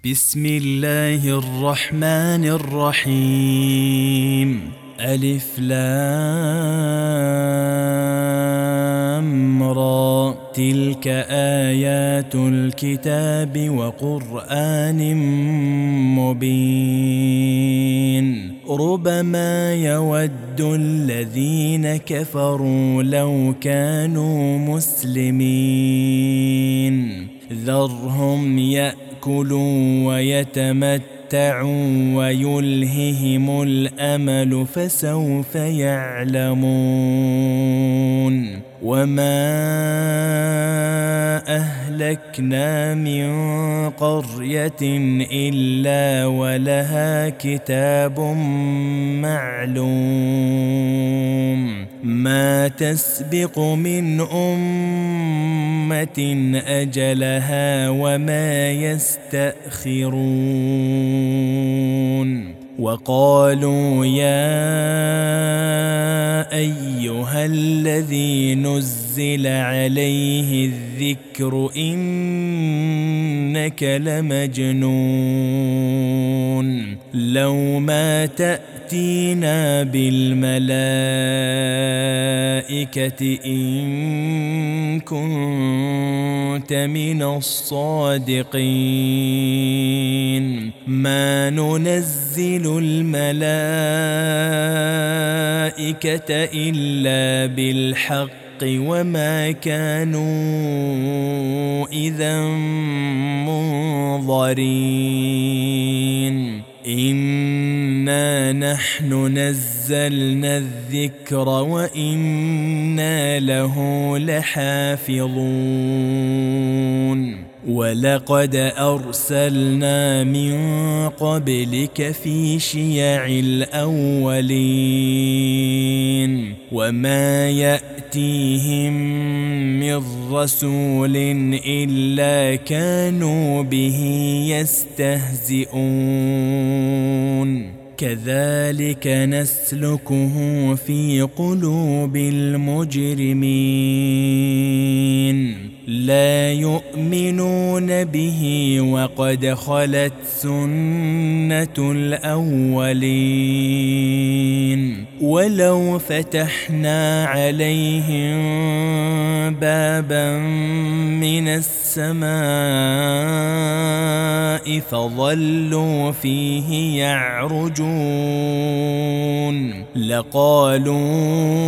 بسم الله الرحمن الرحيم. ألف لام را. تلك آيات الكتاب وقرآن مبين. ربما يود الذين كفروا لو كانوا مسلمين. ذرهم يأكلوا ويتمتعوا ويلههم الأمل فسوف يعلمون. وما أهلكنا من قرية إلا ولها كتاب معلوم. ما تسبق من أمة أجلها وما يستأخرون. وقالوا يا أيها الذي نزل عليه الذكر إنك لمجنون. لو ما تأتينا بالملائكة إن كنت من الصادقين. ما ننزل الملائكة إلا بالحق وما كانوا إذا منظرين. إنا نحن نزلنا الذكر وإنا له لحافظون. ولقد أرسلنا من قبلك في شيع الأولين. وما يأتيهم من رسول إلا كانوا به يستهزئون. كذلك نسلكه في قلوب المجرمين. لا يؤمنون به وقد خلت سنة الأولين. ولو فتحنا عليهم بابا من السماء فظلوا فيه يعرجون لقالوا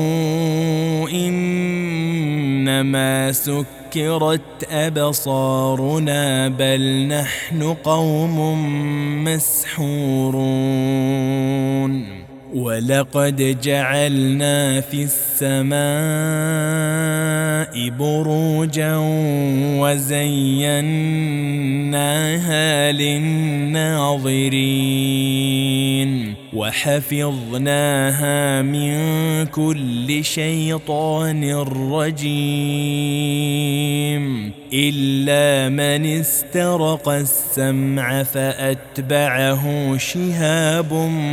إنما سكرت أبصارنا بل نحن قوم مسحورون. ولقد جعلنا في السماء بروجا وزيناها للناظرين وحفظناها من كل شيطان رجيم إلا من استرق السمع فأتبعه شهاب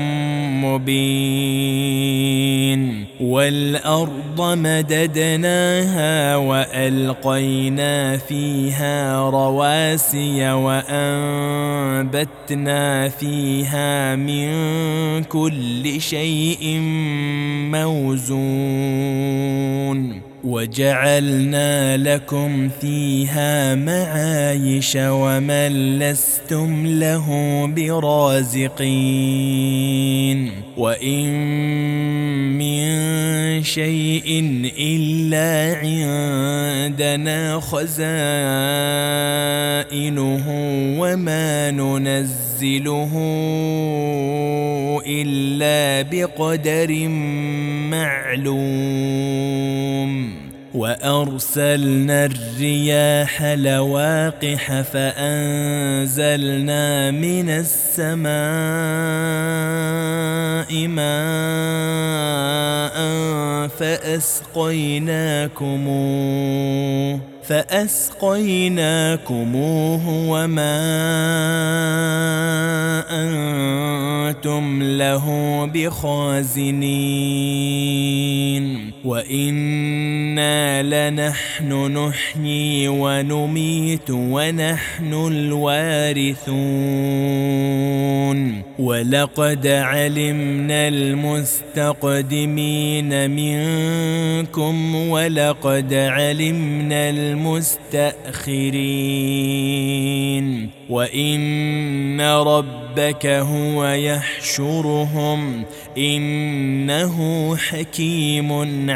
مبين. والأرض مددناها وألقينا فيها رواسي وأنبتنا فيها من كل شيء موزون. وجعلنا لكم فيها معايش ومن لستم له برازقين. وإن من شيء إلا عندنا خزائنه وما ننزله إلا بقدر معلوم. وأرسلنا الرياح لواقح فأنزلنا من السماء ماء فأسقيناكموه وما أنتم له بخازنين. وإنا لنحن نحيي ونميت ونحن الوارثون ولقد علمنا المستقدمين منكم ولقد علمنا المستأخرين وإن ربك هو يحشرهم إنه حكيم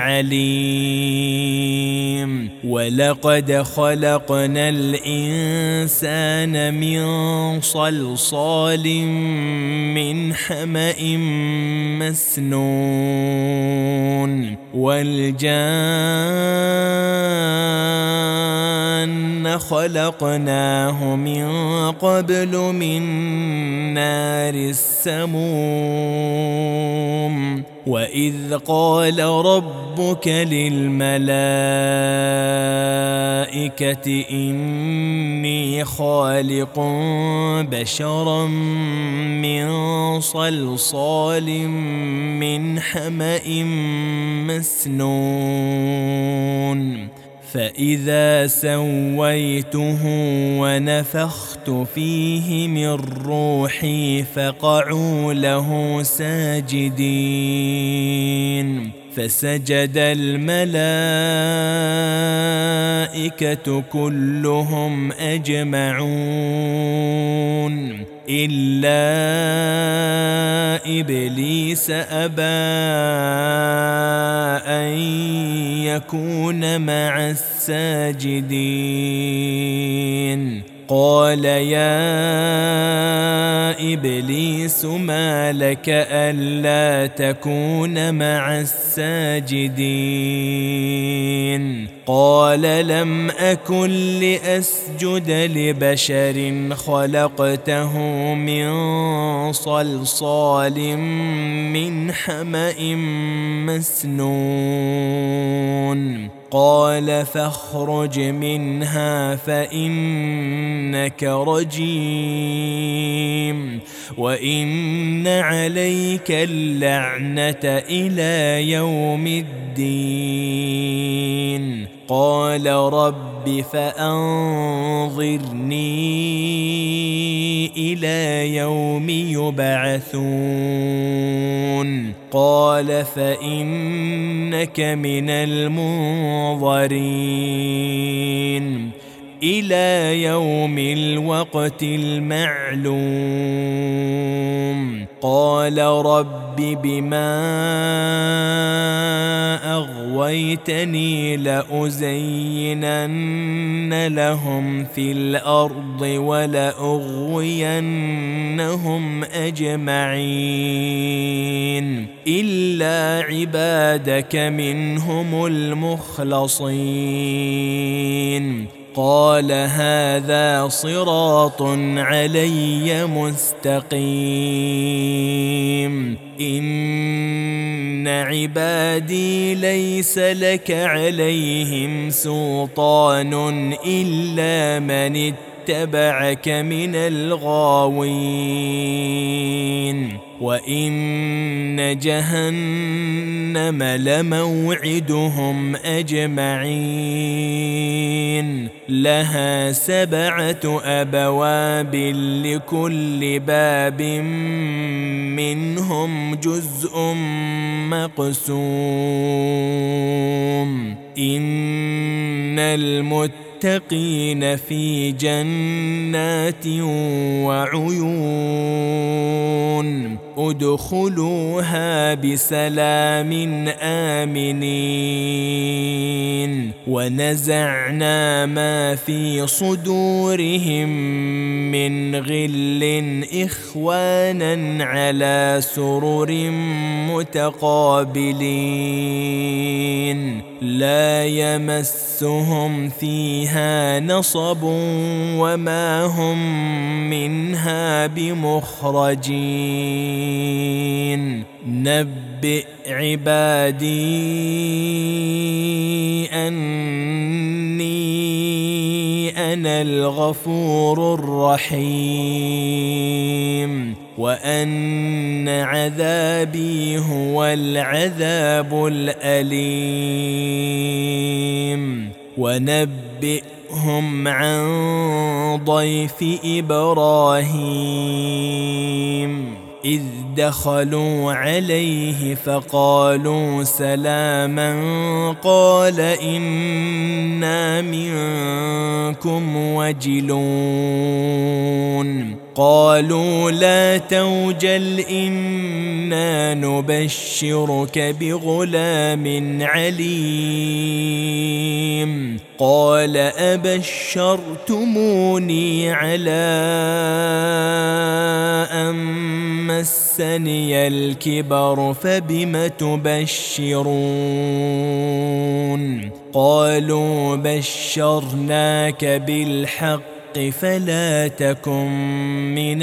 عليم ولقد خلقنا الإنسان من صلصال من حمأ مسنون والجان خلقناه من قبل من نار السموم وإذ قال ربك للملائكة إني خالق بشرا من صلصال من حمأ مسنون فإذا سويته ونفخت فيه من روحي فقعوا له ساجدين فسجد الملائكة كلهم أجمعون إلا إبليس أبى أن يكون مع الساجدين قال يا إبليس ما لك ألا تكون مع الساجدين قال لم أكن لأسجد لبشر خلقته من صلصال من حمأ مسنون قال فاخرج منها فإنك رجيم وإن عليك اللعنة إلى يوم الدين قال رب فأنظرني إلى يوم يبعثون قال فإنك من المنظرين إلى يوم الوقت المعلوم قال رب بما أغويتني لأزينن لهم في الأرض ولأغوينهم أجمعين إلا عبادك منهم المخلصين قال هذا صراط علي مستقيم إن عبادي ليس لك عليهم سلطان إلا من اتبعك من الغاوين وإن جهنم لموعدهم أجمعين لها 7 أبواب لكل باب منهم جزء مقسوم إن المتقين في جنات وعيون ادخلوها بسلام آمنين ونزعنا ما في صدورهم من غل إخوانا على سرر متقابلين لا يمسهم فيها نصب وما هم منها بمخرجين نبئ عبادي أني أنا الغفور الرحيم وأن عذابي هو العذاب الأليم ونبئهم عن ضيف إبراهيم إذ دخلوا عليه فقالوا سلاما قال إنا منكم وجلون قالوا لا توجل إنا نبشرك بغلام عليم قال أبشرتموني على أن مسني الكبر فبم تبشرون قالوا بشرناك بالحق فلا تكن من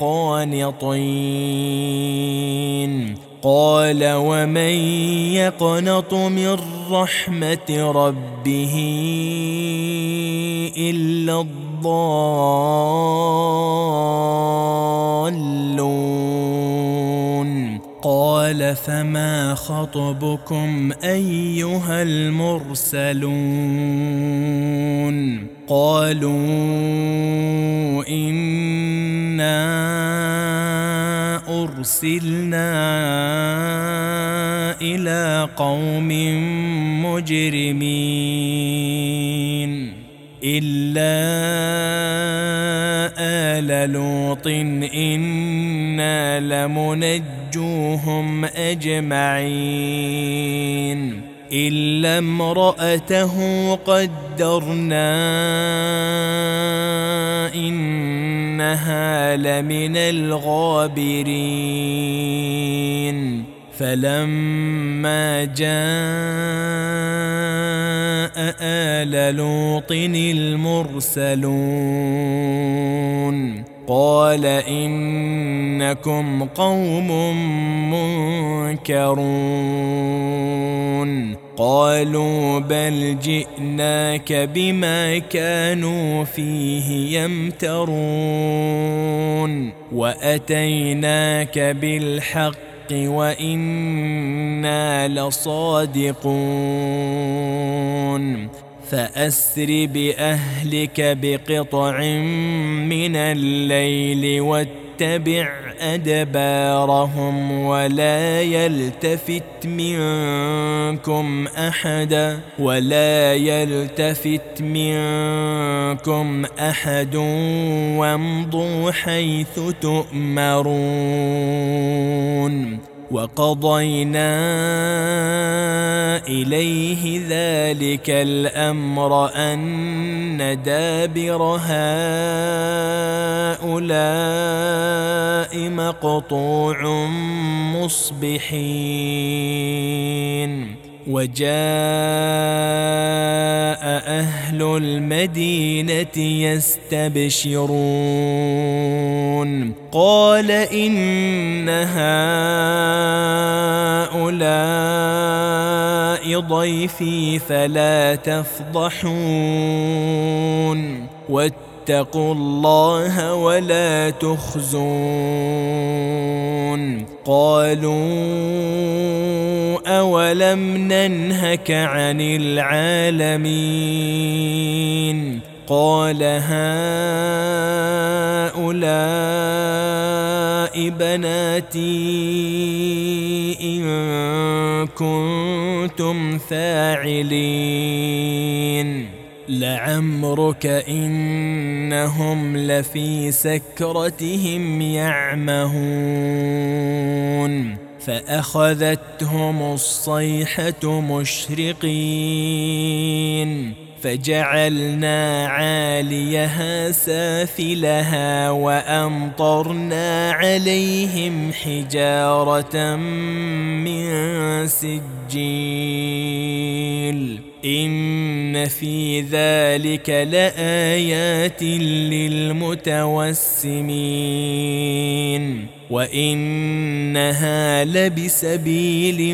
القانطين قال ومن يقنط من رحمة ربه إلا الضالون قال فما خطبكم أيها المرسلون قالوا إنا أرسلنا إلى قوم مجرمين إلا آل لوط إنا لمنجوهم أجمعين إلا امرأته قدرنا إنها لمن الغابرين فلما جاء آل لوط المرسلون قال إنكم قوم منكرون قالوا بل جئناك بما كانوا فيه يمترون وأتيناك بالحق وإنا لصادقون فأسر بأهلك بقطع من الليل واتبع أدبارهم ولا يلتفت منكم أحد وامضوا حيث تؤمرون وقضينا إليه ذلك الأمر أن دابر هؤلاء مقطوع مصبحين وجاء أهل المدينة يستبشرون قال إن هؤلاء ضيفي فلا تفضحون واتقوا الله ولا تخزون قالوا أولم ننهك عن العالمين قال هؤلاء بناتي إن كنتم فاعلين لعمرك إنهم لفي سكرتهم يعمهون فأخذتهم الصيحة مشرقين فجعلنا عاليها سافلها وأمطرنا عليهم حجارة من سجيل إن في ذلك لآيات للمتوسمين وإنها لبسبيل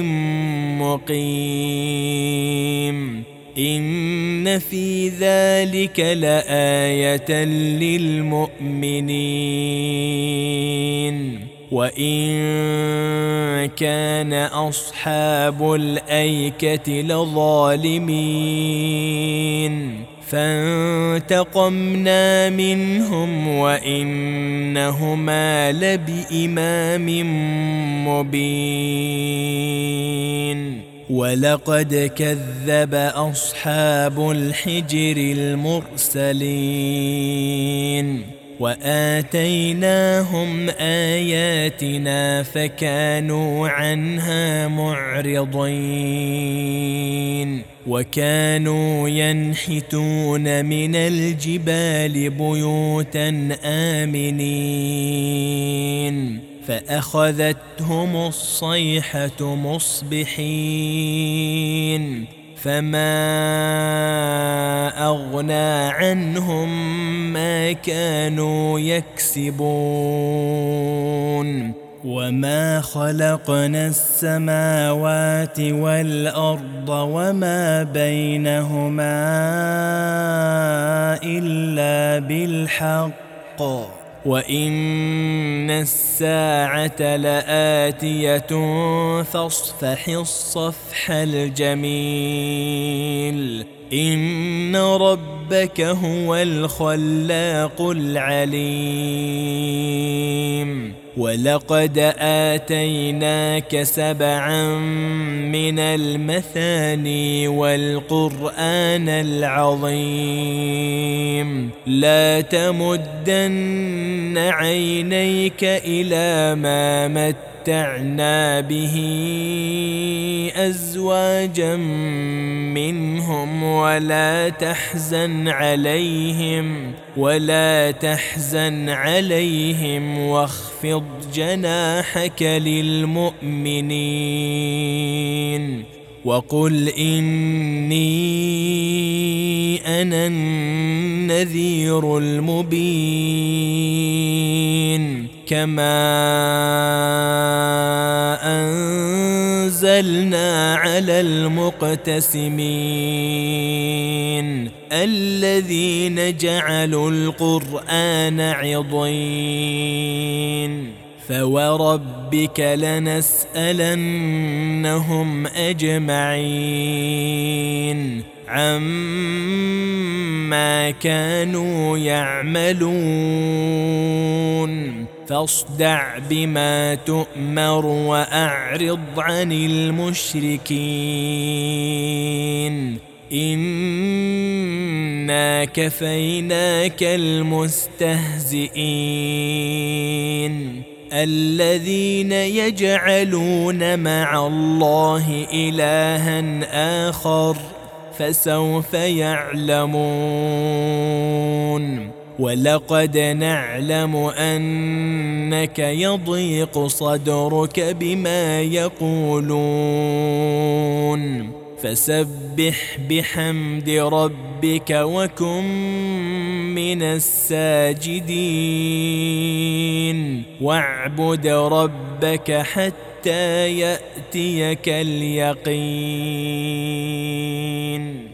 مقيم إن في ذلك لآية للمؤمنين وإن كان أصحاب الأيكة لظالمين فانتقمنا منهم وإنهما لبإمام مبين ولقد كذب أصحاب الحجر المرسلين وآتيناهم آياتنا فكانوا عنها معرضين وكانوا ينحتون من الجبال بيوتا آمنين فأخذتهم الصيحة مصبحين فما أغنى عنهم ما كانوا يكسبون وما خلقنا السماوات والأرض وما بينهما إلا بالحق وإن الساعة لآتية فاصفح الصفح الجميل إن ربك هو الخلاق العليم ولقد آتيناك 7 من المثاني والقرآن العظيم لا تمدن عينيك إلى ما متعنا به أزواجا منهم ولا تحزن عليهم واخفض جناحك للمؤمنين وقل إني أنا النذير المبين كما أنزلنا على المقتسمين الذين جعلوا القرآن عضين فوربك لنسألنهم أجمعين عما كانوا يعملون فاصدع بما تؤمر وأعرض عن المشركين إنا كفيناك المستهزئين الذين يجعلون مع الله إلها آخر فسوف يعلمون ولقد نعلم أنك يضيق صدرك بما يقولون فسبح بحمد ربك وكن من الساجدين واعبد ربك حتى يأتيك اليقين.